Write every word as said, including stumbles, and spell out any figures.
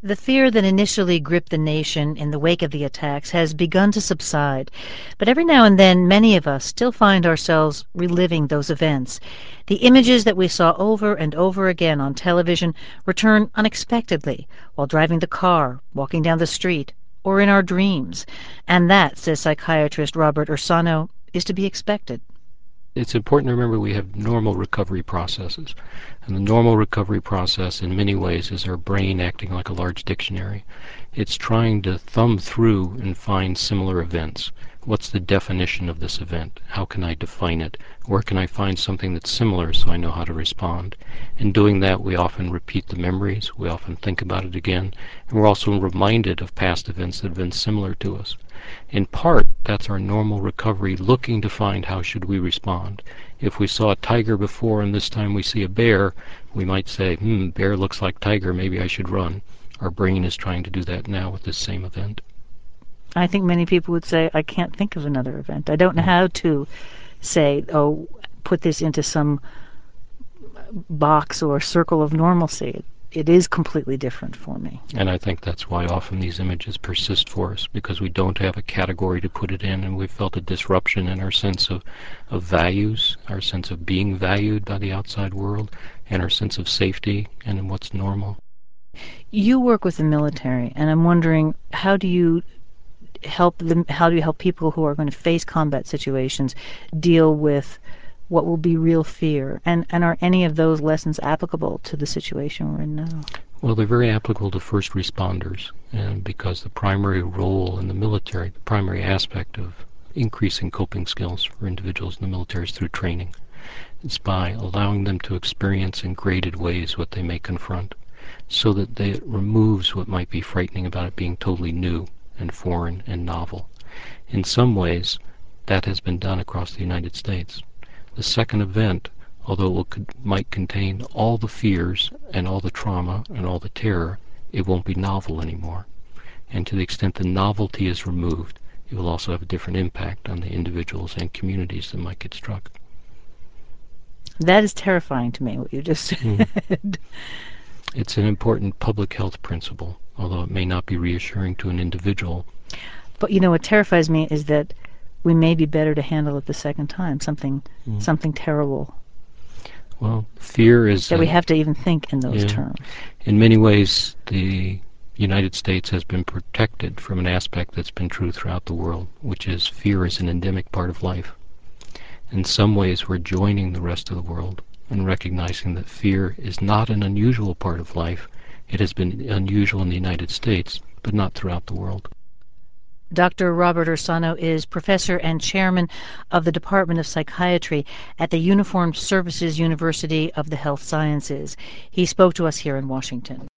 The fear that initially gripped the nation in the wake of the attacks has begun to subside, but every now and then many of us still find ourselves reliving those events. The images that we saw over and over again on television return unexpectedly while driving the car, walking down the street, or in our dreams. And that, says psychiatrist Robert Ursano, is to be expected. It's important to remember we have normal recovery processes. And the normal recovery process in many ways is our brain acting like a large dictionary. It's trying to thumb through and find similar events. What's the definition of this event? How can I define it? Where can I find something that's similar so I know how to respond? In doing that, we often repeat the memories, we often think about it again, and we're also reminded of past events that have been similar to us. In part, that's our normal recovery, looking to find how should we respond. If we saw a tiger before and this time we see a bear, we might say, hmm, bear looks like tiger, maybe I should run. Our brain is trying to do that now with this same event. I think many people would say, I can't think of another event. I don't know how to say, oh, put this into some box or circle of normalcy. It is completely different for me. And I think that's why often these images persist for us, because we don't have a category to put it in, and we've felt a disruption in our sense of, of values, our sense of being valued by the outside world, and our sense of safety and in what's normal. You work with the military, and I'm wondering, how do you help them, how do you help people who are going to face combat situations deal with what will be real fear? And, and are any of those lessons applicable to the situation we're in now? Well, they're very applicable to first responders, and because the primary role in the military, the primary aspect of increasing coping skills for individuals in the military is through training. It's by allowing them to experience in graded ways what they may confront, so that they, it removes what might be frightening about it being totally new and foreign and novel. In some ways, that has been done across the United States. The second event, although it will, might contain all the fears and all the trauma and all the terror, it won't be novel anymore. And to the extent the novelty is removed, it will also have a different impact on the individuals and communities that might get struck. That is terrifying to me, what you just said. Mm. It's an important public health principle, although it may not be reassuring to an individual. But you know, what terrifies me is that we may be better to handle it the second time, something mm. something terrible. Well, fear is... That we have to even think in those yeah. terms. In many ways, the United States has been protected from an aspect that's been true throughout the world, which is fear is an endemic part of life. In some ways, we're joining the rest of the world and recognizing that fear is not an unusual part of life. It has been unusual in the United States, but not throughout the world. Doctor Robert Ursano is professor and chairman of the Department of Psychiatry at the Uniformed Services University of the Health Sciences. He spoke to us here in Washington.